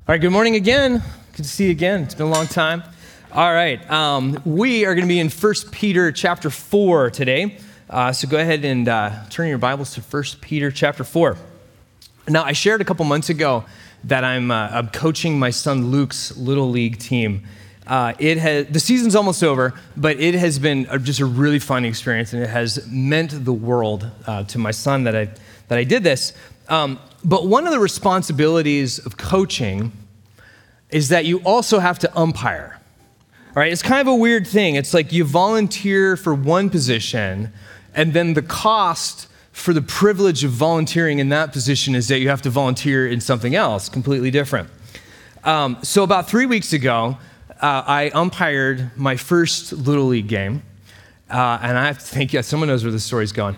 All right, good morning again. Good to see you again. It's been a long time. All right, we are going to be in 1 Peter chapter 4 today. So go ahead and turn your Bibles to 1 Peter chapter 4. Now, I shared a couple months ago that I'm coaching my son Luke's Little League team. The season's almost over, but it has been just a really fun experience, and it has meant the world to my son that I did this. But one of the responsibilities of coaching is that you also have to umpire. All right, it's kind of a weird thing. It's like you volunteer for one position, and then the cost for the privilege of volunteering in that position is that you have to volunteer in something else, completely different. So about 3 weeks ago, I umpired my first Little League game, and I have to think, someone knows where this story's going.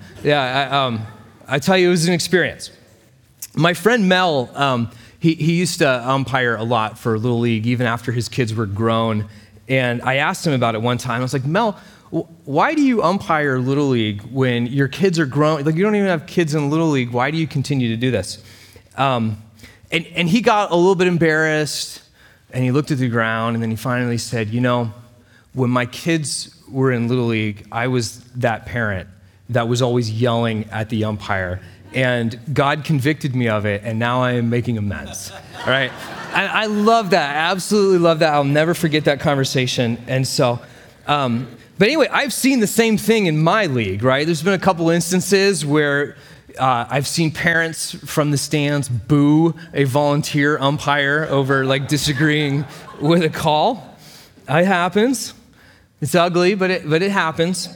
I tell you, it was an experience. My friend Mel, he used to umpire a lot for Little League, even after his kids were grown. And I asked him about it one time. I was like, Mel, why do you umpire Little League when your kids are grown? Like, you don't even have kids in Little League. Why do you continue to do this? And he got a little bit embarrassed, and he looked at the ground, and then he finally said, when my kids were in Little League, I was that parent that was always yelling at the umpire. And God convicted me of it, and now I am making amends, all right? And I love that. I absolutely love that. I'll never forget that conversation. And so, but anyway, I've seen the same thing in my league, right? There's been a couple instances where I've seen parents from the stands boo a volunteer umpire over disagreeing with a call. It happens. It's ugly, but it happens.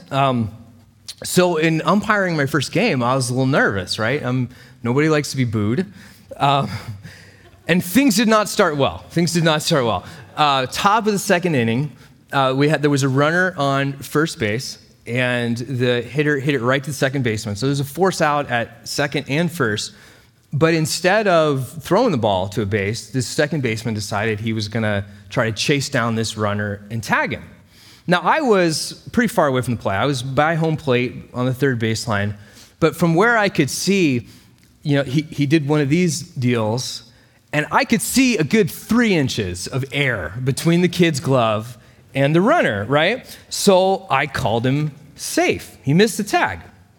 So in umpiring my first game, I was a little nervous, right? Nobody likes to be booed. And things did not start well. Top of the second inning, there was a runner on first base, and the hitter hit it right to the second baseman. So there's a force out at second and first. But instead of throwing the ball to a base, this second baseman decided he was going to try to chase down this runner and tag him. Now, I was pretty far away from the play. I was by home plate on the third baseline. But from where I could see, he did one of these deals, and I could see a good 3 inches of air between the kid's glove and the runner, right? So I called him safe. He missed the tag.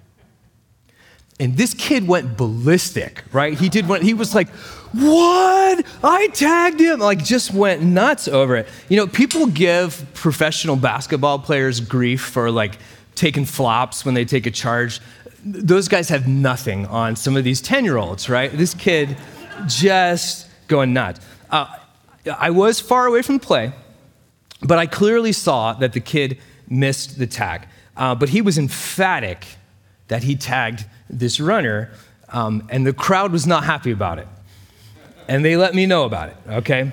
And this kid went ballistic, right? He was like, what? I tagged him. Just went nuts over it. People give professional basketball players grief for taking flops when they take a charge. Those guys have nothing on some of these 10-year-olds, right? This kid just going nuts. I was far away from the play, but I clearly saw that the kid missed the tag. But he was emphatic that he tagged this runner, and the crowd was not happy about it. And they let me know about it, okay?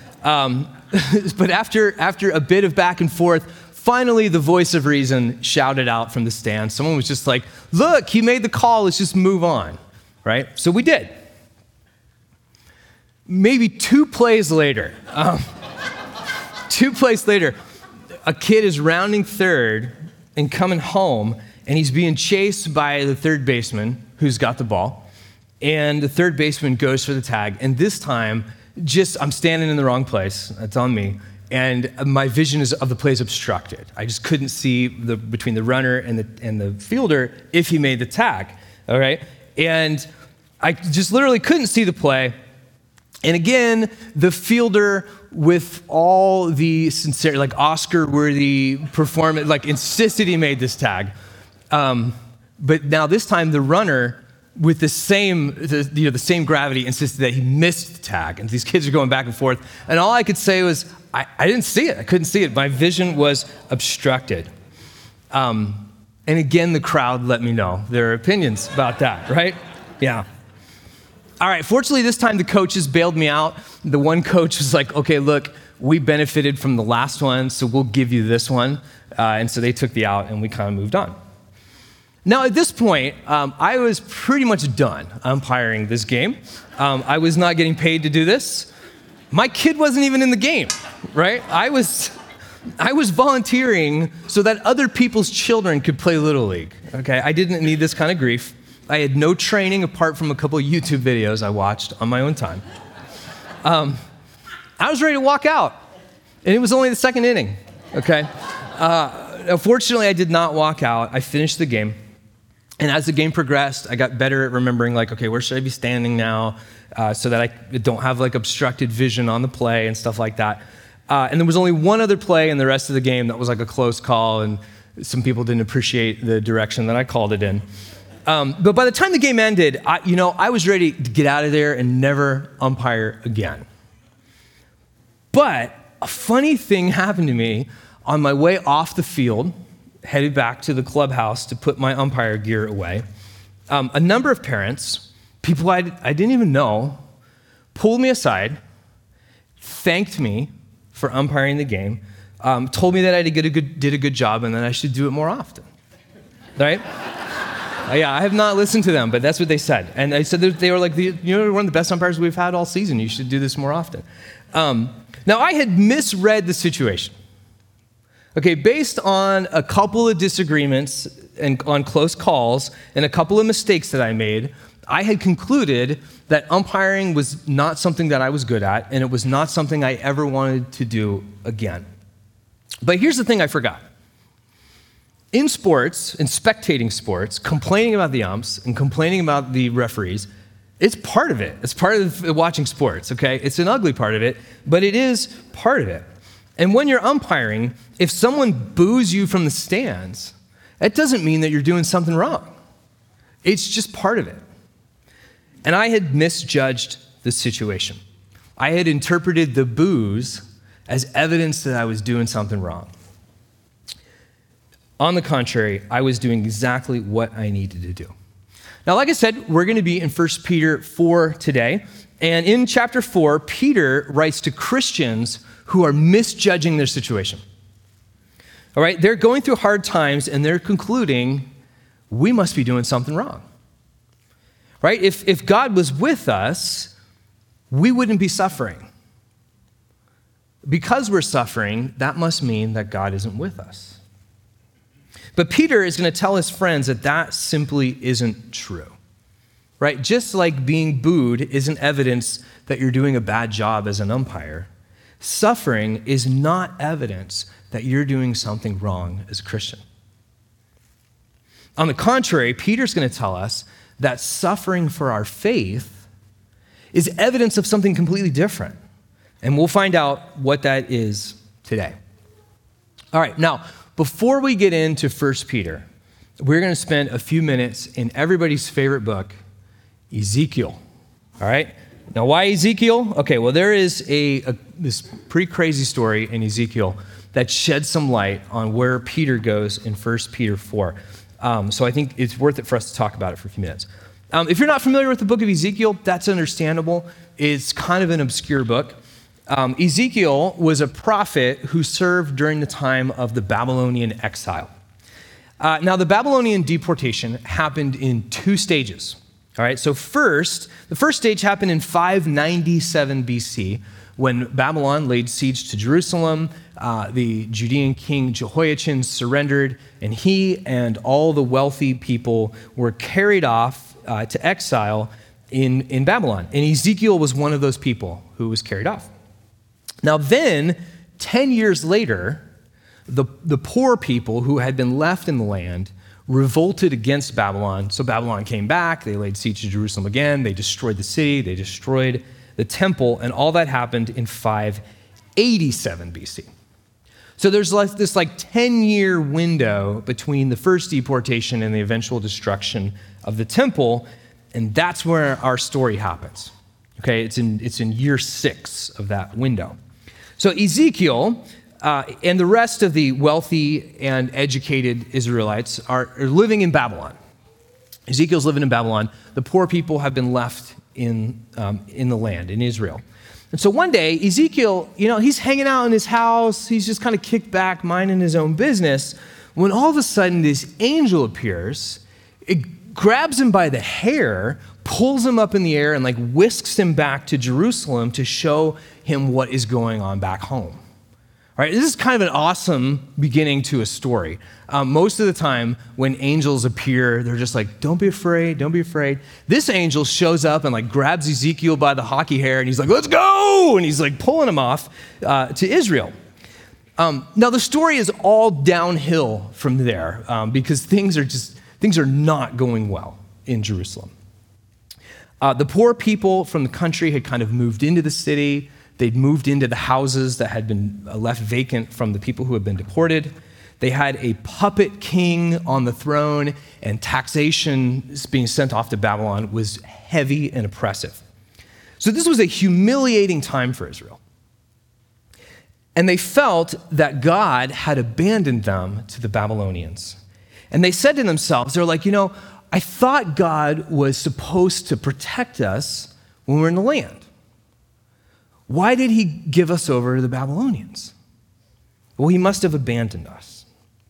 But after a bit of back and forth, finally the voice of reason shouted out from the stand. Someone was just like, look, he made the call, let's just move on, right? So we did. Maybe 2 plays later, a kid is rounding third and coming home, and he's being chased by the third baseman who's got the ball. And the third baseman goes for the tag. And this time, I'm standing in the wrong place. That's on me. And my vision of the play is obstructed. I just couldn't see between the runner and the fielder if he made the tag. All right? And I just literally couldn't see the play. And again, the fielder, with all the sincerity, Oscar-worthy performance, insisted he made this tag. But now this time, the runner, with the same gravity, insisted that he missed the tag. And these kids are going back and forth. And all I could say was, I didn't see it. I couldn't see it. My vision was obstructed. And again, the crowd let me know their opinions about that, right? Yeah. All right, fortunately, this time the coaches bailed me out. The one coach was like, okay, look, we benefited from the last one, so we'll give you this one. And so they took the out, and we kind of moved on. Now, at this point, I was pretty much done umpiring this game. I was not getting paid to do this. My kid wasn't even in the game, right? I was volunteering so that other people's children could play Little League, okay? I didn't need this kind of grief. I had no training apart from a couple of YouTube videos I watched on my own time. I was ready to walk out, and it was only the second inning, okay? Unfortunately, I did not walk out. I finished the game, and as the game progressed, I got better at remembering, like, okay, where should I be standing now so that I don't have, like, obstructed vision on the play and stuff like that. And there was only one other play in the rest of the game that was like a close call, and some people didn't appreciate the direction that I called it in. But by the time the game ended, I was ready to get out of there and never umpire again. But a funny thing happened to me on my way off the field, headed back to the clubhouse to put my umpire gear away. A number of parents, people I didn't even know, pulled me aside, thanked me for umpiring the game, told me that I did a good job and that I should do it more often, right? Yeah, I have not listened to them, but that's what they said. And they said that they were like, you're one of the best umpires we've had all season. You should do this more often. Now, I had misread the situation. Okay, based on a couple of disagreements and on close calls and a couple of mistakes that I made, I had concluded that umpiring was not something that I was good at, and it was not something I ever wanted to do again. But here's the thing I forgot. In sports, in spectating sports, complaining about the umps and complaining about the referees, it's part of it. It's part of watching sports, okay? It's an ugly part of it, but it is part of it. And when you're umpiring, if someone boos you from the stands, that doesn't mean that you're doing something wrong. It's just part of it. And I had misjudged the situation. I had interpreted the boos as evidence that I was doing something wrong. On the contrary, I was doing exactly what I needed to do. Now, like I said, we're going to be in 1 Peter 4 today. And in chapter 4, Peter writes to Christians who are misjudging their situation. All right, they're going through hard times and they're concluding, we must be doing something wrong. Right? If God was with us, we wouldn't be suffering. Because we're suffering, that must mean that God isn't with us. But Peter is going to tell his friends that that simply isn't true. Right? Just like being booed isn't evidence that you're doing a bad job as an umpire, suffering is not evidence that you're doing something wrong as a Christian. On the contrary, Peter's going to tell us that suffering for our faith is evidence of something completely different. And we'll find out what that is today. All right, now, before we get into 1 Peter, we're going to spend a few minutes in everybody's favorite book, Ezekiel. All right? Now, why Ezekiel? Okay, well, there is this pretty crazy story in Ezekiel that sheds some light on where Peter goes in 1 Peter 4. So I think it's worth it for us to talk about it for a few minutes. If you're not familiar with the book of Ezekiel, that's understandable. It's kind of an obscure book. Ezekiel was a prophet who served during the time of the Babylonian exile. Now, the Babylonian deportation happened in two stages. All right, so the first stage happened in 597 BC when Babylon laid siege to Jerusalem. The Judean king Jehoiachin surrendered, and he and all the wealthy people were carried off to exile in Babylon. And Ezekiel was one of those people who was carried off. Now then, 10 years later, the poor people who had been left in the land revolted against Babylon. So Babylon came back, they laid siege to Jerusalem again, they destroyed the city, they destroyed the temple, and all that happened in 587 BC. So there's this 10-year window between the first deportation and the eventual destruction of the temple, and that's where our story happens. Okay, it's in year 6 of that window. So Ezekiel and the rest of the wealthy and educated Israelites are living in Babylon. Ezekiel's living in Babylon. The poor people have been left in the land, in Israel. And so one day, Ezekiel, he's hanging out in his house. He's just kind of kicked back, minding his own business, when all of a sudden this angel appears. It grabs him by the hair, pulls him up in the air, and whisks him back to Jerusalem to show him what is going on back home. All right, this is kind of an awesome beginning to a story. Most of the time when angels appear, they're just like, don't be afraid, don't be afraid. This angel shows up and like grabs Ezekiel by the hockey hair and he's like, let's go! And he's like pulling him off to Israel. Now the story is all downhill from there because things are not going well in Jerusalem. The poor people from the country had kind of moved into the city. They'd moved into the houses that had been left vacant from the people who had been deported. They had a puppet king on the throne, and taxation being sent off to Babylon was heavy and oppressive. So this was a humiliating time for Israel. And they felt that God had abandoned them to the Babylonians. And they said to themselves, they're like, I thought God was supposed to protect us when we're in the land. Why did he give us over to the Babylonians? Well, he must have abandoned us.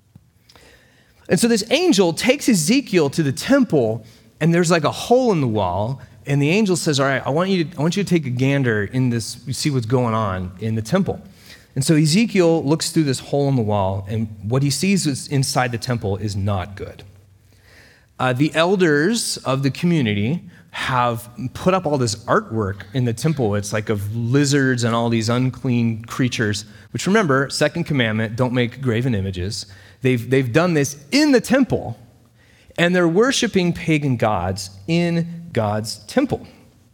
And so this angel takes Ezekiel to the temple, and there's like a hole in the wall, and the angel says, all right, I want you to take a gander in this, see what's going on in the temple. And so Ezekiel looks through this hole in the wall, and what he sees is inside the temple is not good. The elders of the community have put up all this artwork in the temple. It's like of lizards and all these unclean creatures, which remember, second commandment, don't make graven images. They've done this in the temple, and they're worshiping pagan gods in God's temple.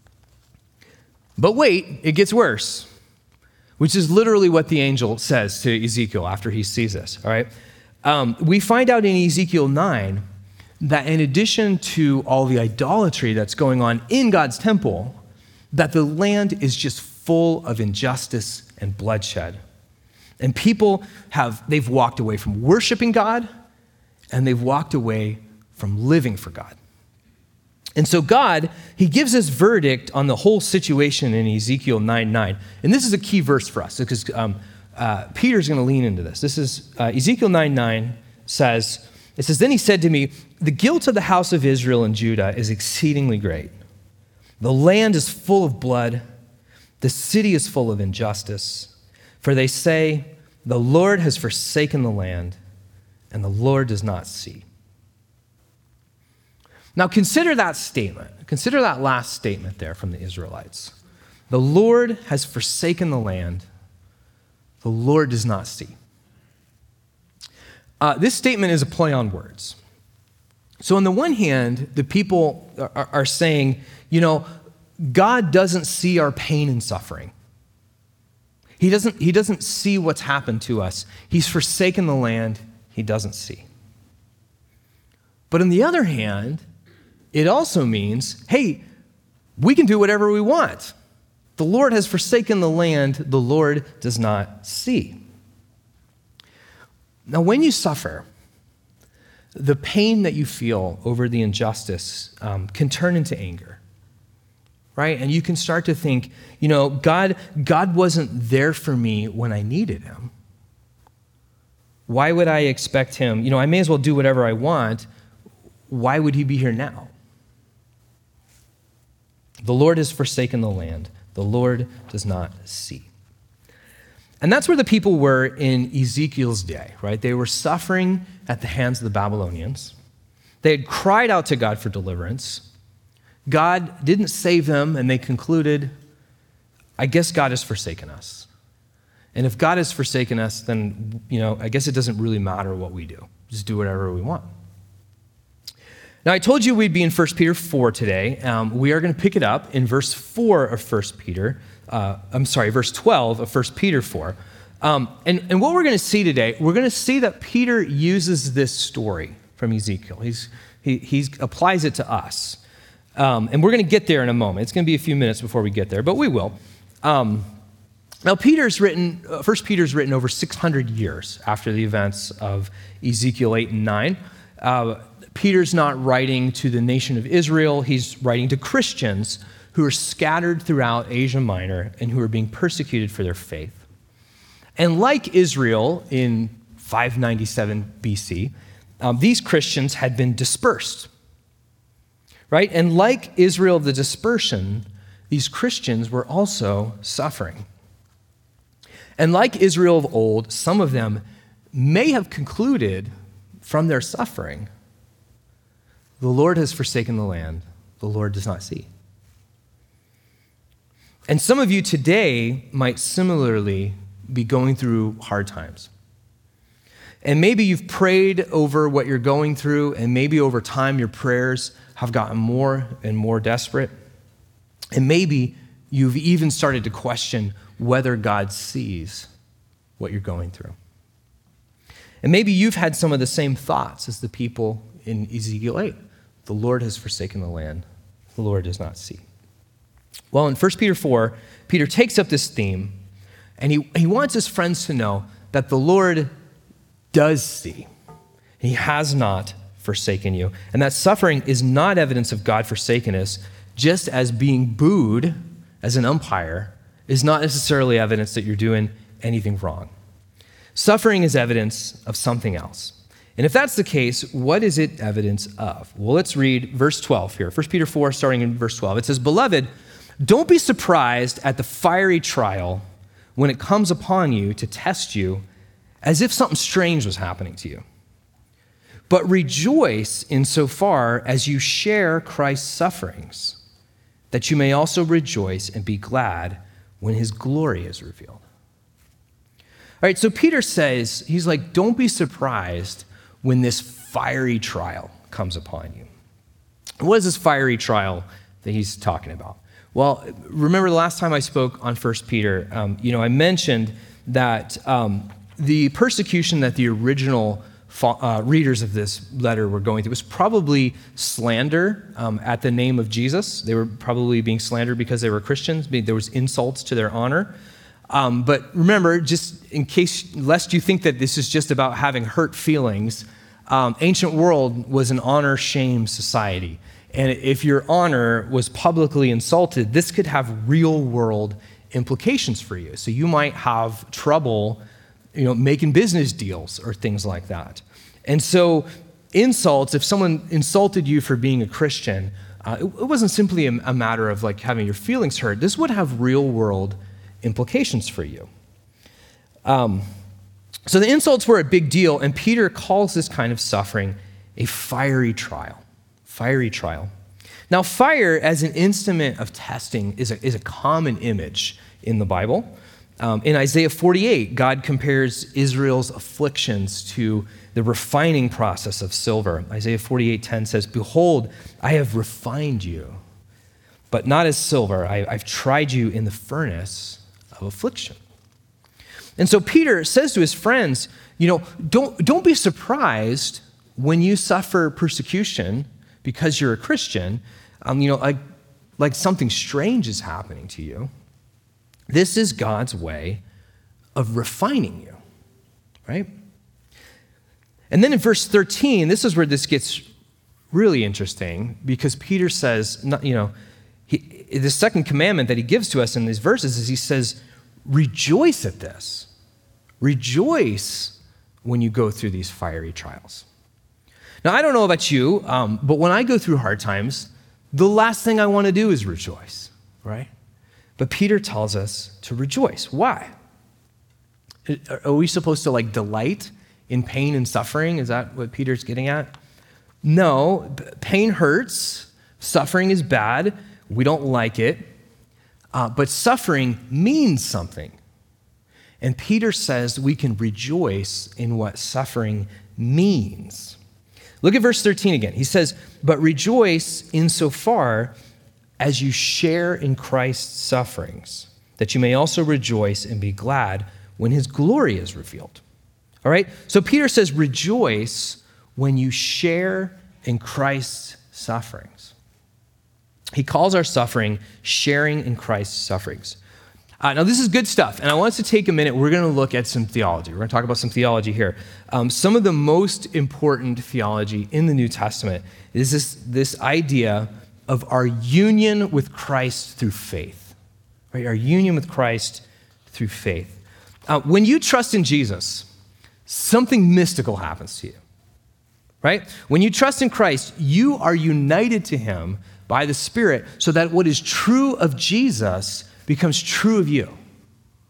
But wait, it gets worse, which is literally what the angel says to Ezekiel after he sees this, all right? We find out in Ezekiel 9 that in addition to all the idolatry that's going on in God's temple, that the land is just full of injustice and bloodshed. And people they've walked away from worshiping God, and they've walked away from living for God. And so God, he gives his verdict on the whole situation in Ezekiel 9:9. And this is a key verse for us because Peter's going to lean into this. This is Ezekiel 9:9 says, it says, then he said to me, the guilt of the house of Israel and Judah is exceedingly great. The land is full of blood. The city is full of injustice. For they say, the Lord has forsaken the land, and the Lord does not see. Now consider that statement. Consider that last statement there from the Israelites. The Lord has forsaken the land. The Lord does not see. This statement is a play on words. So on the one hand, the people are saying, God doesn't see our pain and suffering. He doesn't see what's happened to us. He's forsaken the land. He doesn't see. But on the other hand, it also means, hey, we can do whatever we want. The Lord has forsaken the land. The Lord does not see. Now, when you suffer, the pain that you feel over the injustice can turn into anger, right? And you can start to think, God wasn't there for me when I needed him. Why would I expect him? I may as well do whatever I want. Why would he be here now? The Lord has forsaken the land. The Lord does not see. And that's where the people were in Ezekiel's day, right? They were suffering at the hands of the Babylonians. They had cried out to God for deliverance. God didn't save them, and they concluded, I guess God has forsaken us. And if God has forsaken us, then, I guess it doesn't really matter what we do. Just do whatever we want. Now, I told you we'd be in 1 Peter 4 today. We are going to pick it up in verse 4 of 1 Peter. Verse 12 of 1 Peter 4. And what we're going to see today, we're going to see that Peter uses this story from Ezekiel. He applies it to us. And we're going to get there in a moment. It's going to be a few minutes before we get there, but we will. Now, 1 Peter's written over 600 years after the events of Ezekiel 8 and 9. Peter's not writing to the nation of Israel. He's writing to Christians who are scattered throughout Asia Minor and who are being persecuted for their faith. And like Israel in 597 BC, these Christians had been dispersed, right? And like Israel of the dispersion, these Christians were also suffering. And like Israel of old, some of them may have concluded from their suffering, the Lord has forsaken the land, the Lord does not see. And some of you today might similarly be going through hard times. And maybe you've prayed over what you're going through, and maybe over time your prayers have gotten more and more desperate. And maybe you've even started to question whether God sees what you're going through. And maybe you've had some of the same thoughts as the people in Ezekiel 8. The Lord has forsaken the land, the Lord does not see. Well, in 1 Peter 4, Peter takes up this theme, and he wants his friends to know that the Lord does see. He has not forsaken you. And that suffering is not evidence of God forsaking us, just as being booed as an umpire is not necessarily evidence that you're doing anything wrong. Suffering is evidence of something else. And if that's the case, what is it evidence of? Well, let's read verse 12 here. 1 Peter 4, starting in verse 12. It says, "Beloved, don't be surprised at the fiery trial when it comes upon you to test you as if something strange was happening to you. But rejoice insofar as you share Christ's sufferings, that you may also rejoice and be glad when his glory is revealed." All right, so Peter says, he's like, don't be surprised when this fiery trial comes upon you. What is this fiery trial that he's talking about? Well, remember the last time I spoke on 1 Peter, I mentioned that the persecution that the original readers of this letter were going through was probably slander at the name of Jesus. They were probably being slandered because they were Christians. There was insults to their honor. But remember, just in case, lest you think that this is just about having hurt feelings, ancient world was an honor-shame society. And if your honor was publicly insulted, this could have real-world implications for you. So you might have trouble, making business deals or things like that. And so insults, if someone insulted you for being a Christian, it wasn't simply a matter of like having your feelings hurt. This would have real-world implications for you. So the insults were a big deal, and Peter calls this kind of suffering a fiery trial. Fiery trial. Now, fire as an instrument of testing is a common image in the Bible. In Isaiah 48, God compares Israel's afflictions to the refining process of silver. Isaiah 48:10 says, "Behold, I have refined you, but not as silver. I've tried you in the furnace of affliction." And so Peter says to his friends, don't be surprised when you suffer persecution because you're a Christian, like something strange is happening to you. This is God's way of refining you, right? And then in verse 13, this is where this gets really interesting, because Peter says, the second commandment that he gives to us in these verses is he says, rejoice at this. Rejoice when you go through these fiery trials. Now, I don't know about you, but when I go through hard times, the last thing I want to do is rejoice, right? But Peter tells us to rejoice. Why? Are we supposed to delight in pain and suffering? Is that what Peter's getting at? No, pain hurts. Suffering is bad. We don't like it. But suffering means something. And Peter says we can rejoice in what suffering means. Look at verse 13 again. He says, "But rejoice insofar as you share in Christ's sufferings, that you may also rejoice and be glad when his glory is revealed." All right? So Peter says, rejoice when you share in Christ's sufferings. He calls our suffering sharing in Christ's sufferings. Now, this is good stuff, and I want us to take a minute. We're going to look at some theology. We're going to talk about some theology here. Some of the most important theology in the New Testament is this idea of our union with Christ through faith, right? Our union with Christ through faith. When you trust in Jesus, something mystical happens to you, right? When you trust in Christ, you are united to him by the Spirit so that what is true of Jesus becomes true of you.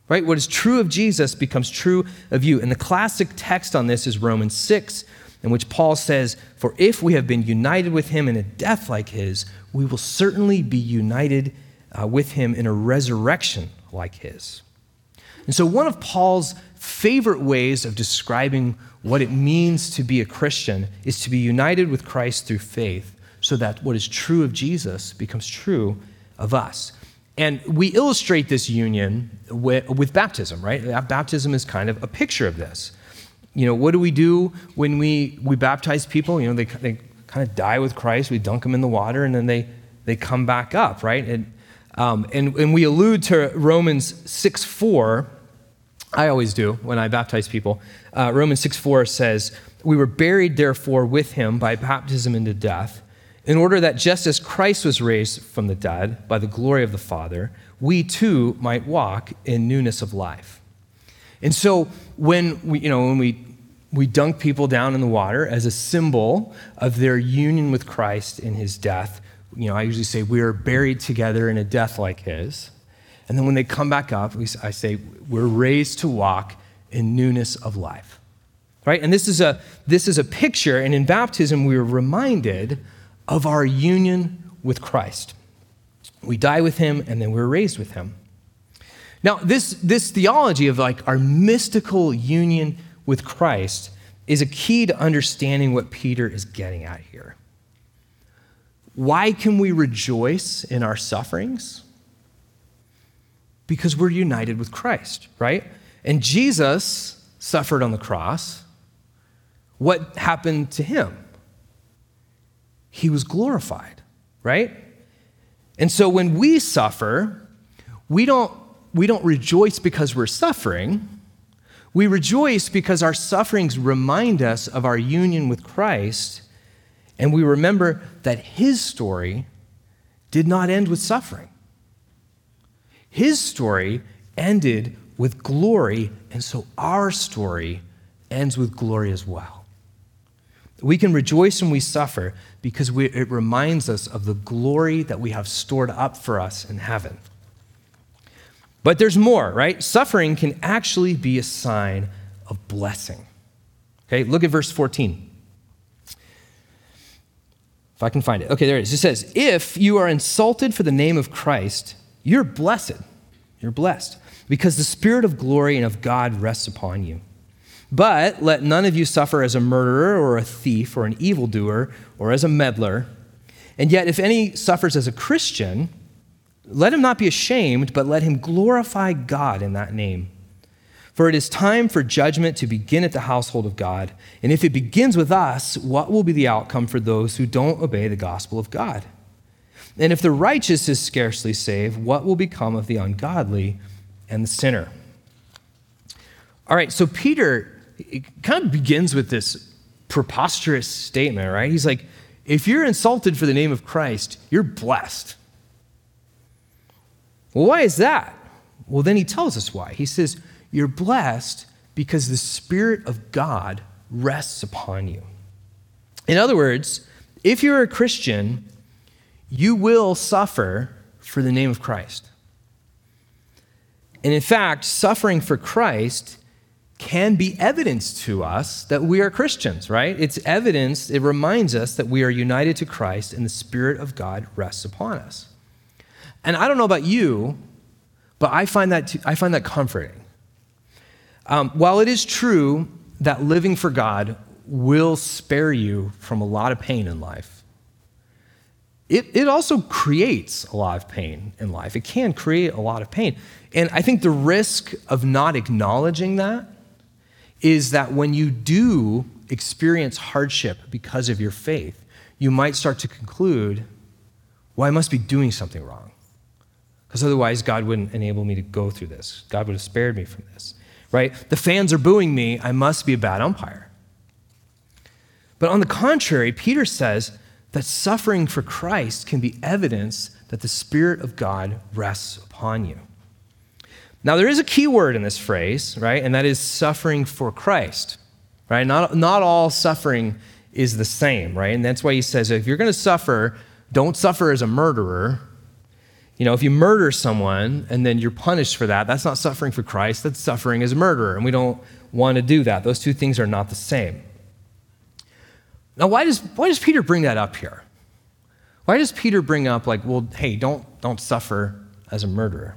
right? What is true of Jesus becomes true of you. And the classic text on this is Romans 6, in which Paul says, "For if we have been united with him in a death like his, we will certainly be united with him in a resurrection like his." And so one of Paul's favorite ways of describing what it means to be a Christian is to be united with Christ through faith, so that what is true of Jesus becomes true of us. And we illustrate this union with baptism, right? Baptism is kind of a picture of this. What do we do when we baptize people? They kind of die with Christ. We dunk them in the water, and then they come back up, right? And we allude to Romans 6:4. I always do when I baptize people. Romans 6:4 says, "We were buried, therefore, with him by baptism into death, in order that just as Christ was raised from the dead by the glory of the Father, we too might walk in newness of life." And so when we dunk people down in the water as a symbol of their union with Christ in his death, I usually say we are buried together in a death like his. And then when they come back up, I say we're raised to walk in newness of life, right? And this is a picture, and in baptism we are reminded of our union with Christ. We die with him, and then we're raised with him. Now, this theology of our mystical union with Christ is a key to understanding what Peter is getting at here. Why can we rejoice in our sufferings? Because we're united with Christ, right? And Jesus suffered on the cross. What happened to him? He was glorified, right? And so when we suffer, we don't rejoice because we're suffering. We rejoice because our sufferings remind us of our union with Christ, and we remember that his story did not end with suffering. His story ended with glory, and so our story ends with glory as well. We can rejoice when we suffer because it reminds us of the glory that we have stored up for us in heaven. But there's more, right? Suffering can actually be a sign of blessing. Okay, look at verse 14. If I can find it. Okay, there it is. It says, "If you are insulted for the name of Christ, you're blessed. You're blessed, because the Spirit of glory and of God rests upon you. But let none of you suffer as a murderer or a thief or an evildoer or as a meddler. And yet if any suffers as a Christian, let him not be ashamed, but let him glorify God in that name. For it is time for judgment to begin at the household of God. And if it begins with us, what will be the outcome for those who don't obey the gospel of God? And if the righteous is scarcely saved, what will become of the ungodly and the sinner?" All right, so Peter kind of begins with this preposterous statement, right? He's like, if you're insulted for the name of Christ, you're blessed. Well, why is that? Well, then he tells us why. He says, you're blessed because the Spirit of God rests upon you. In other words, if you're a Christian, you will suffer for the name of Christ. And in fact, suffering for Christ can be evidence to us that we are Christians, right? It's evidence, it reminds us that we are united to Christ and the Spirit of God rests upon us. And I don't know about you, but I find that comforting. While it is true that living for God will spare you from a lot of pain in life, it also creates a lot of pain in life. It can create a lot of pain. And I think the risk of not acknowledging that is that when you do experience hardship because of your faith, you might start to conclude, well, I must be doing something wrong, because otherwise God wouldn't enable me to go through this. God would have spared me from this, right? The fans are booing me. I must be a bad umpire. But on the contrary, Peter says that suffering for Christ can be evidence that the Spirit of God rests upon you. Now, there is a key word in this phrase, right? And that is suffering for Christ, right? Not all suffering is the same, right? And that's why he says, if you're going to suffer, don't suffer as a murderer. If you murder someone and then you're punished for that, that's not suffering for Christ, that's suffering as a murderer, and we don't want to do that. Those two things are not the same. Now, why does Peter bring that up here? Why does Peter bring up hey, don't suffer as a murderer?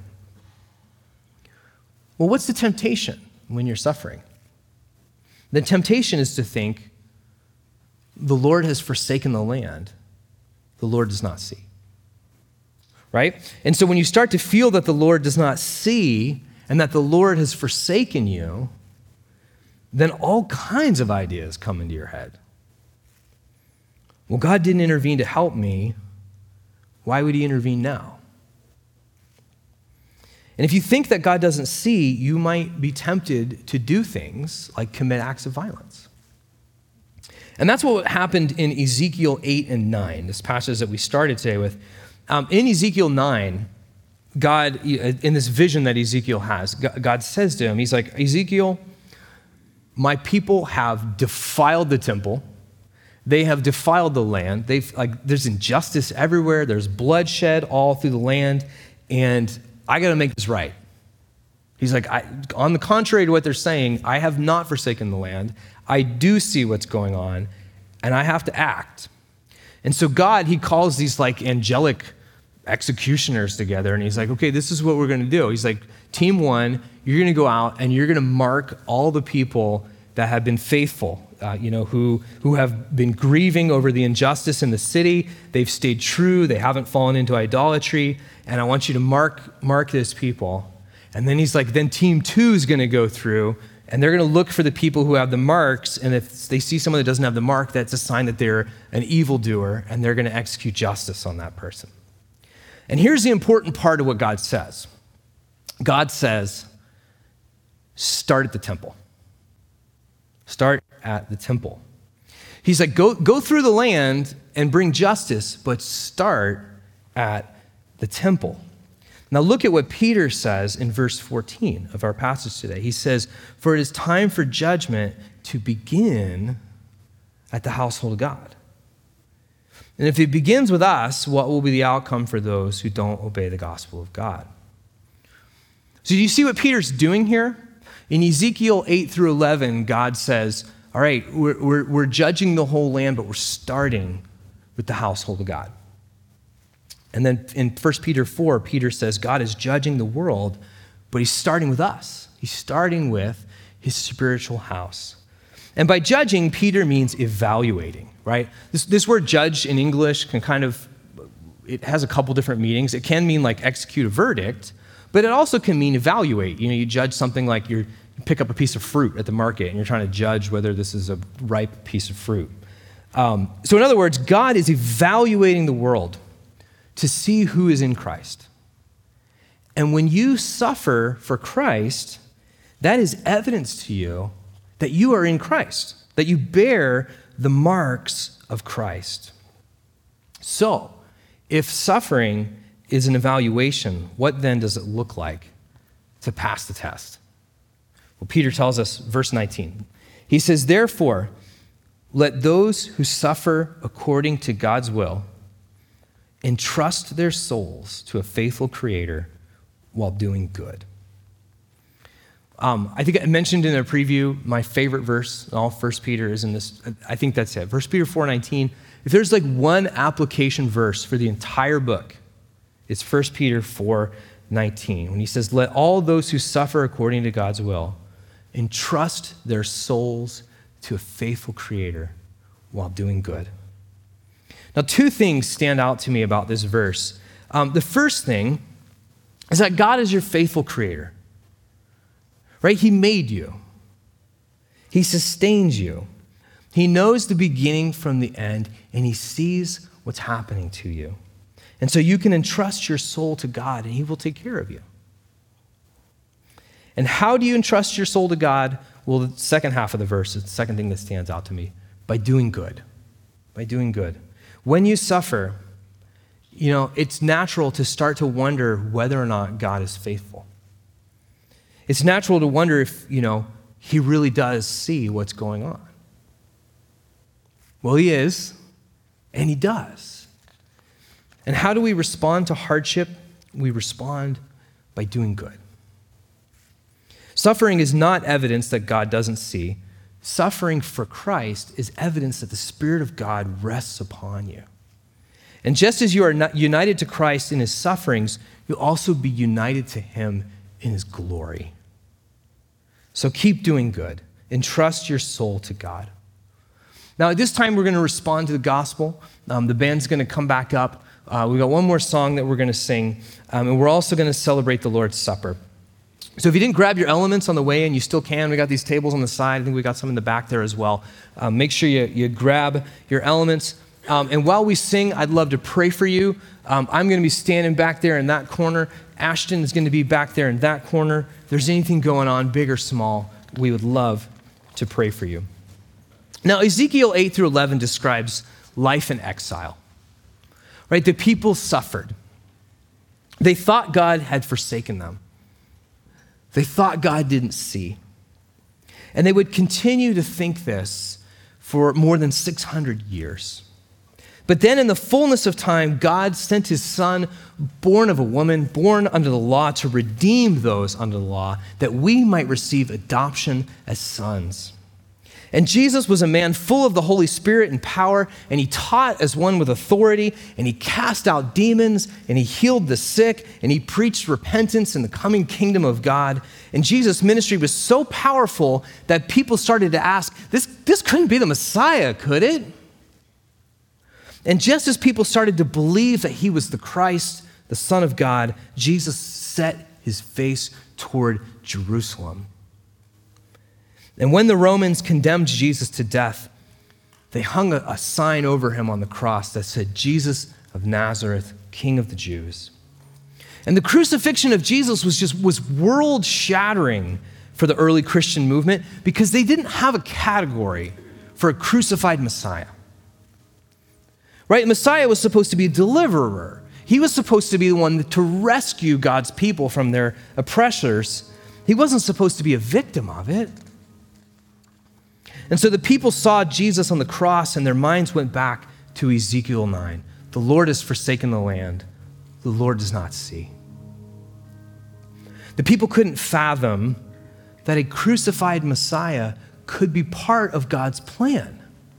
Well, what's the temptation when you're suffering? The temptation is to think, the Lord has forsaken the land, the Lord does not see. Right? And so when you start to feel that the Lord does not see and that the Lord has forsaken you, then all kinds of ideas come into your head. Well, God didn't intervene to help me. Why would he intervene now? And if you think that God doesn't see, you might be tempted to do things like commit acts of violence. And that's what happened in Ezekiel 8 and 9, this passage that we started today with. In Ezekiel 9, God, in this vision that Ezekiel has, God says to him, he's like, Ezekiel, my people have defiled the temple. They have defiled the land. There's injustice everywhere. There's bloodshed all through the land. And I got to make this right. He's like, on the contrary to what they're saying, I have not forsaken the land. I do see what's going on, and I have to act. And so God, he calls these angelic executioners together, and he's like, okay, this is what we're going to do. He's like, team one, you're going to go out and you're going to mark all the people that have been faithful, who have been grieving over the injustice in the city. They've stayed true. They haven't fallen into idolatry. And I want you to mark this people. And then he's like, then team two is going to go through, and they're going to look for the people who have the marks. And if they see someone that doesn't have the mark, that's a sign that they're an evildoer, and they're going to execute justice on that person. And here's the important part of what God says. God says, start at the temple. Start at the temple. He's like, go through the land and bring justice, but start at the temple. Now look at what Peter says in verse 14 of our passage today. He says, for it is time for judgment to begin at the household of God. And if it begins with us, what will be the outcome for those who don't obey the gospel of God? So do you see what Peter's doing here? In Ezekiel 8 through 11, God says, all right, we're judging the whole land, but we're starting with the household of God. And then in 1 Peter 4, Peter says God is judging the world, but he's starting with us. He's starting with his spiritual house. And by judging, Peter means evaluating, right? This word judge in English it has a couple different meanings. It can mean execute a verdict, but it also can mean evaluate. You judge something like you pick up a piece of fruit at the market and you're trying to judge whether this is a ripe piece of fruit. So in other words, God is evaluating the world to see who is in Christ. And when you suffer for Christ, that is evidence to you that you are in Christ, that you bear the marks of Christ. So, if suffering is an evaluation, what then does it look like to pass the test? Well, Peter tells us, verse 19, he says, therefore, let those who suffer according to God's will entrust their souls to a faithful Creator while doing good. I think I mentioned in a preview, my favorite verse in all 1 Peter is in this. I think that's it. 1 Peter 4:19. If there's one application verse for the entire book, it's 1 Peter 4:19, when he says, let all those who suffer according to God's will entrust their souls to a faithful Creator while doing good. Now, two things stand out to me about this verse. The first thing is that God is your faithful Creator, right? He made you. He sustains you. He knows the beginning from the end, and he sees what's happening to you. And so you can entrust your soul to God, and he will take care of you. And how do you entrust your soul to God? Well, the second half of the verse is the second thing that stands out to me. By doing good. By doing good. When you suffer, it's natural to start to wonder whether or not God is faithful. It's natural to wonder if, he really does see what's going on. Well, he is, and he does. And how do we respond to hardship? We respond by doing good. Suffering is not evidence that God doesn't see. Suffering for Christ is evidence that the Spirit of God rests upon you. And just as you are united to Christ in his sufferings, you'll also be united to him in his glory. So keep doing good. Entrust your soul to God. Now, at this time, we're going to respond to the gospel. The band's going to come back up. We've got one more song that we're going to sing, and we're also going to celebrate the Lord's Supper. So if you didn't grab your elements on the way in, you still can. We got these tables on the side. I think we got some in the back there as well. Make sure you grab your elements. And while we sing, I'd love to pray for you. I'm going to be standing back there in that corner. Ashton is going to be back there in that corner. If there's anything going on, big or small, we would love to pray for you. Now, Ezekiel 8 through 11 describes life in exile. Right? The people suffered. They thought God had forsaken them. They thought God didn't see. And they would continue to think this for more than 600 years. But then in the fullness of time, God sent his son, born of a woman, born under the law, to redeem those under the law, that we might receive adoption as sons. And Jesus was a man full of the Holy Spirit and power, and he taught as one with authority, and he cast out demons, and he healed the sick, and he preached repentance in the coming kingdom of God. And Jesus' ministry was so powerful that people started to ask, this couldn't be the Messiah, could it? And just as people started to believe that he was the Christ, the Son of God, Jesus set his face toward Jerusalem. And when the Romans condemned Jesus to death, they hung a sign over him on the cross that said, Jesus of Nazareth, King of the Jews. And the crucifixion of Jesus was world-shattering for the early Christian movement because they didn't have a category for a crucified Messiah. Right? Messiah was supposed to be a deliverer. He was supposed to be the one to rescue God's people from their oppressors. He wasn't supposed to be a victim of it. And so the people saw Jesus on the cross and their minds went back to Ezekiel 9. The Lord has forsaken the land. The Lord does not see. The people couldn't fathom that a crucified Messiah could be part of God's plan.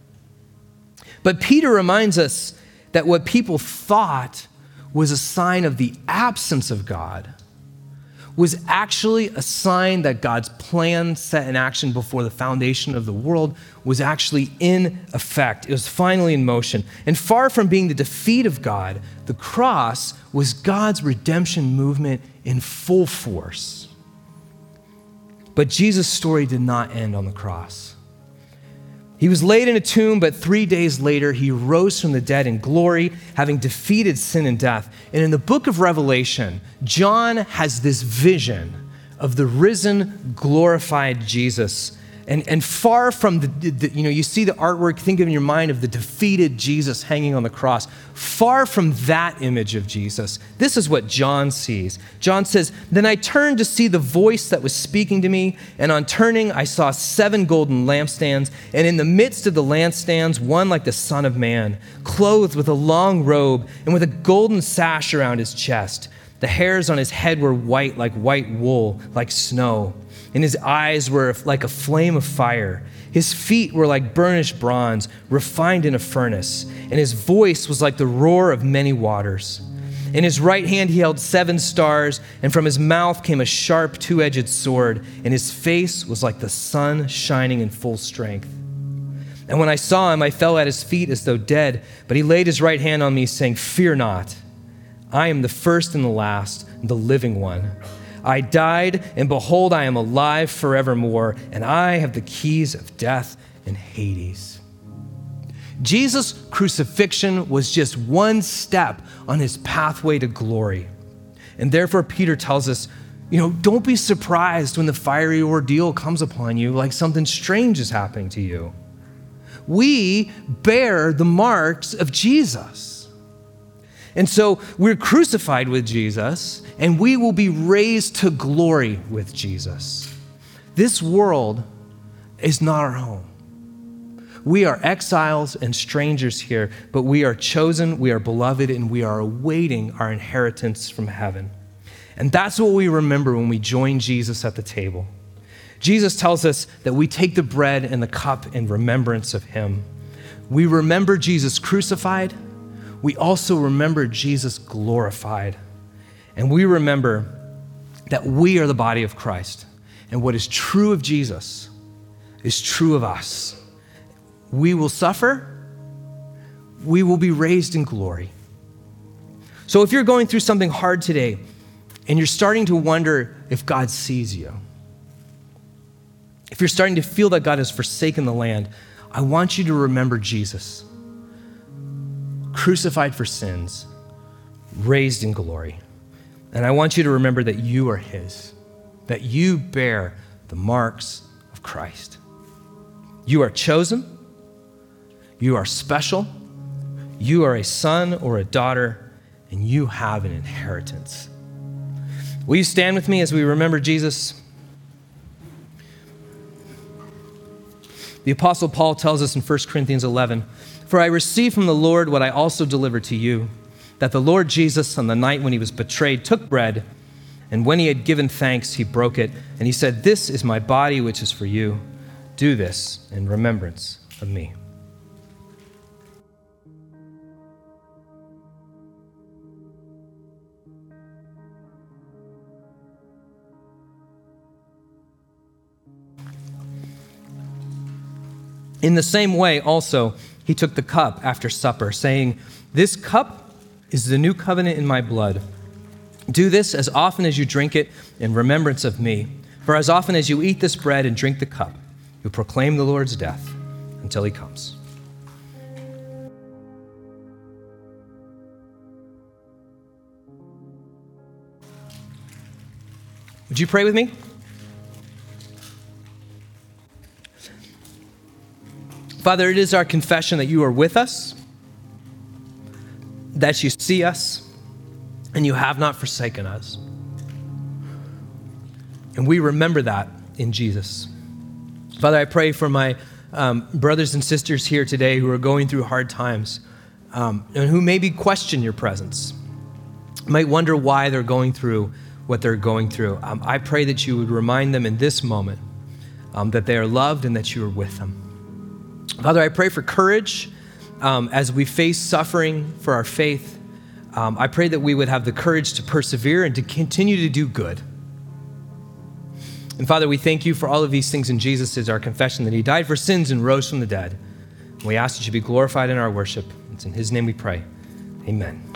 But Peter reminds us that what people thought was a sign of the absence of God was actually a sign that God's plan set in action before the foundation of the world was actually in effect. It was finally in motion. And far from being the defeat of God, the cross was God's redemption movement in full force. But Jesus' story did not end on the cross. He was laid in a tomb, but 3 days later, he rose from the dead in glory, having defeated sin and death. And in the book of Revelation, John has this vision of the risen, glorified Jesus. And far from you see the artwork, think in your mind of the defeated Jesus hanging on the cross. Far from that image of Jesus, this is what John sees. John says, "Then I turned to see the voice that was speaking to me, and on turning I saw 7 golden lampstands, and in the midst of the lampstands one like the Son of Man, clothed with a long robe and with a golden sash around his chest. The hairs on his head were white like white wool, like snow. And his eyes were like a flame of fire. His feet were like burnished bronze, refined in a furnace. And his voice was like the roar of many waters. In his right hand he held 7 stars, and from his mouth came a sharp 2-edged sword, and his face was like the sun shining in full strength. And when I saw him, I fell at his feet as though dead, but he laid his right hand on me, saying, 'Fear not. I am the first and the last, the living one. I died, and behold, I am alive forevermore, and I have the keys of death and Hades.'" Jesus' crucifixion was just one step on his pathway to glory. And therefore, Peter tells us, don't be surprised when the fiery ordeal comes upon you like something strange is happening to you. We bear the marks of Jesus. And so we're crucified with Jesus, and we will be raised to glory with Jesus. This world is not our home. We are exiles and strangers here, but we are chosen, we are beloved, and we are awaiting our inheritance from heaven. And that's what we remember when we join Jesus at the table. Jesus tells us that we take the bread and the cup in remembrance of him. We remember Jesus crucified. We also remember Jesus glorified. And we remember that we are the body of Christ. And what is true of Jesus is true of us. We will suffer. We will be raised in glory. So if you're going through something hard today and you're starting to wonder if God sees you, if you're starting to feel that God has forsaken the land, I want you to remember Jesus, crucified for sins, raised in glory. And I want you to remember that you are his, that you bear the marks of Christ. You are chosen. You are special. You are a son or a daughter, and you have an inheritance. Will you stand with me as we remember Jesus? The Apostle Paul tells us in 1 Corinthians 11, "For I received from the Lord what I also delivered to you, that the Lord Jesus, on the night when he was betrayed, took bread, and when he had given thanks, he broke it, and he said, 'This is my body, which is for you. Do this in remembrance of me.'" In the same way, also, he took the cup after supper, saying, "This cup is the new covenant in my blood. Do this as often as you drink it in remembrance of me. For as often as you eat this bread and drink the cup, you proclaim the Lord's death until he comes." Would you pray with me? Father, it is our confession that you are with us, that you see us, and you have not forsaken us. And we remember that in Jesus. Father, I pray for my brothers and sisters here today who are going through hard times and who maybe question your presence, might wonder why they're going through what they're going through. I pray that you would remind them in this moment that they are loved and that you are with them. Father, I pray for courage as we face suffering for our faith. I pray that we would have the courage to persevere and to continue to do good. And Father, we thank you for all of these things in Jesus as our confession that he died for sins and rose from the dead. And we ask that you be glorified in our worship. It's in his name we pray. Amen.